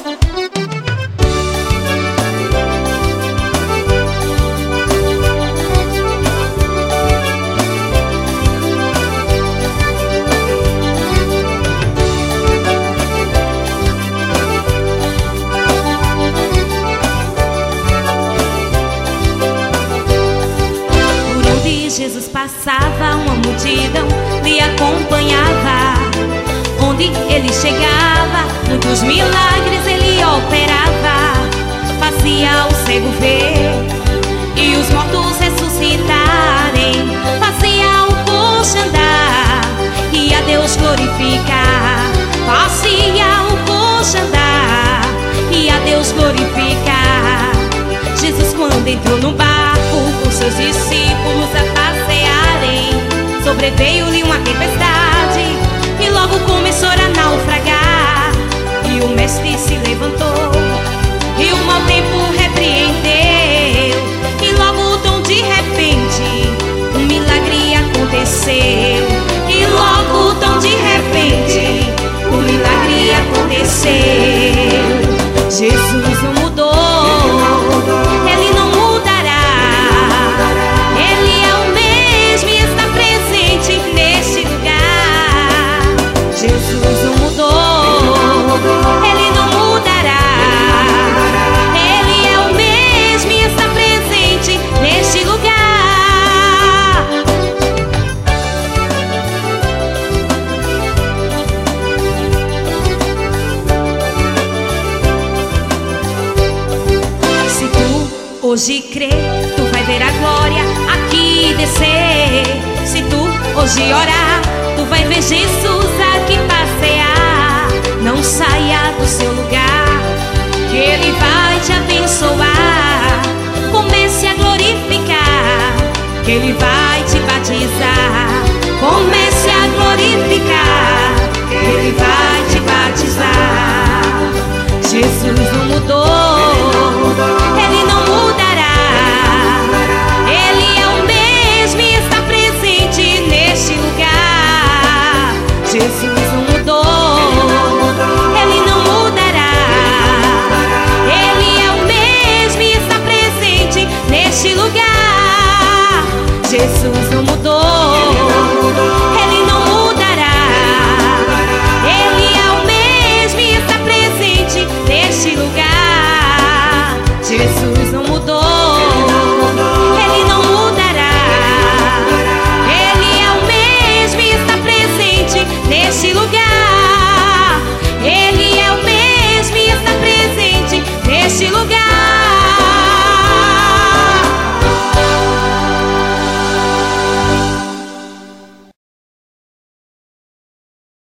Jesus passava, uma multidão lhe acompanhava. Onde ele chegava, muitos milagres ele operava. Fazia o cego ver e os mortos ressuscitarem. Fazia o coxo andar e a Deus glorificar. Fazia o coxo andar e a Deus glorificar. Jesus, quando entrou no barco com seus discípulos a passearem, sobreveio-lhe uma tempestade e logo começou a naufragar. E o mestre se levantou e o mau tempo repreendeu, e logo tão de repente um milagre aconteceu. E logo tão de repente um milagre aconteceu. Jesus não mudou, Ele não mudará. Ele é o mesmo e está presente neste lugar. Jesus não mudou, Ele não mudará. Ele é o mesmo e está presente neste lugar. Se tu hoje crê, tu vai ver a glória aqui descer. Se tu hoje orar, tu vai ver Jesus aqui passear. Não saia do seu lugar, que Ele vai te abençoar. Comece a glorificar, que Ele vai te batizar. Comece a glorificar, que Ele vai te batizar. Jesus não mudou,